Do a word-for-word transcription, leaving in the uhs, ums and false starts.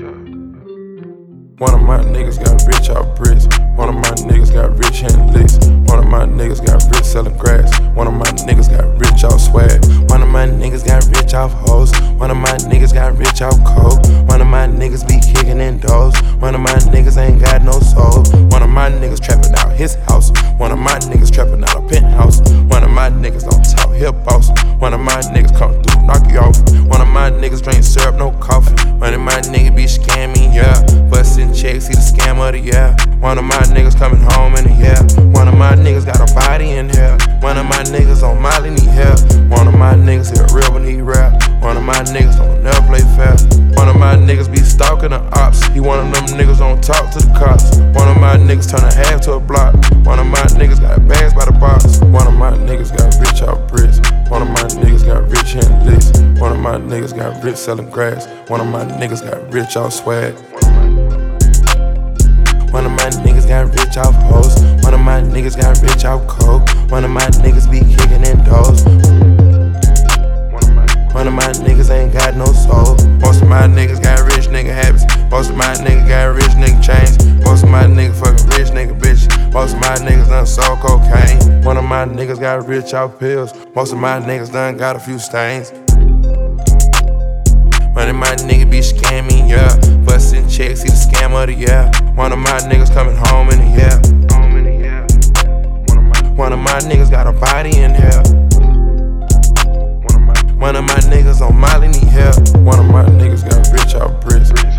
One of my niggas got rich off bricks. One of my niggas got rich in licks. One of my niggas got rich selling grass. One of my niggas got rich off swag. One of my niggas got rich off hoes. One of my niggas got rich off coke. One of my niggas be kicking in doors. One of my niggas ain't got no soul. One of my niggas trapping out his house. One of my niggas trapping out a penthouse. One of my niggas don't talk hip boss. One of my niggas come through, knock you off. One of my niggas drink syrup, no coffee. One of my niggas be scamming, yeah. Bustin' checks, see the scam of the year. One of my niggas coming home in the year. One of my niggas got a body in here. One of my niggas on Molly need help. One of my niggas here real but need rap. One of my niggas don't never play fair. One of my niggas be stalking the ops. He one of them niggas don't talk to the cops. One of my niggas turn a half to a block. One of my niggas got bags by the box. One of my niggas got rich off bricks. One of my niggas got rich in licks. One of my niggas got rich selling grass. One of my niggas got rich off swag. One of my niggas got rich off hoes. One of my niggas got rich off coke. One of my niggas be kicking in doors. One of my niggas ain't got no soul. Most of my niggas got rich nigga habits. Most of my niggas got rich nigga chains. Most of my niggas fucking rich nigga bitch. Most of my niggas done sold cocaine. One of my niggas got rich off pills. Most of my niggas done got a few stains. One of my niggas be scamming, yeah. Bustin' checks, see the scam of the year. One of my niggas coming home in the year. One of my niggas got a body in here. One of my niggas on Molly need help. One of my niggas got rich off bricks.